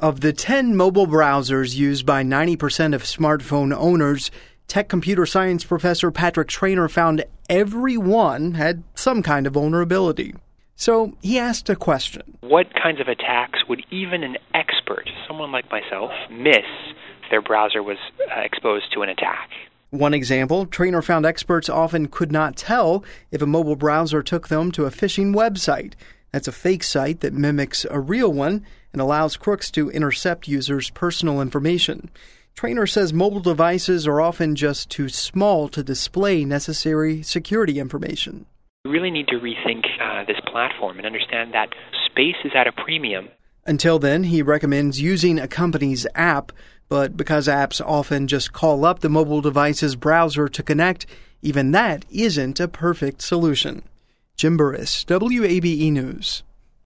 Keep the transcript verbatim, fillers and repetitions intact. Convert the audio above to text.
Of the ten mobile browsers used by ninety percent of smartphone owners, tech computer science professor Patrick Traynor found every one had some kind of vulnerability. So he asked a question. What kinds of attacks would even an expert, someone like myself, miss if their browser was uh, exposed to an attack? One example, Traynor found experts often could not tell if a mobile browser took them to a phishing website. That's a fake site that mimics a real one and allows crooks to intercept users' personal information. Traynor says mobile devices are often just too small to display necessary security information. We really need to rethink uh, this platform and understand that space is at a premium. Until then, he recommends using a company's app, but because apps often just call up the mobile device's browser to connect, even that isn't a perfect solution. Jim Burris, W A B E News.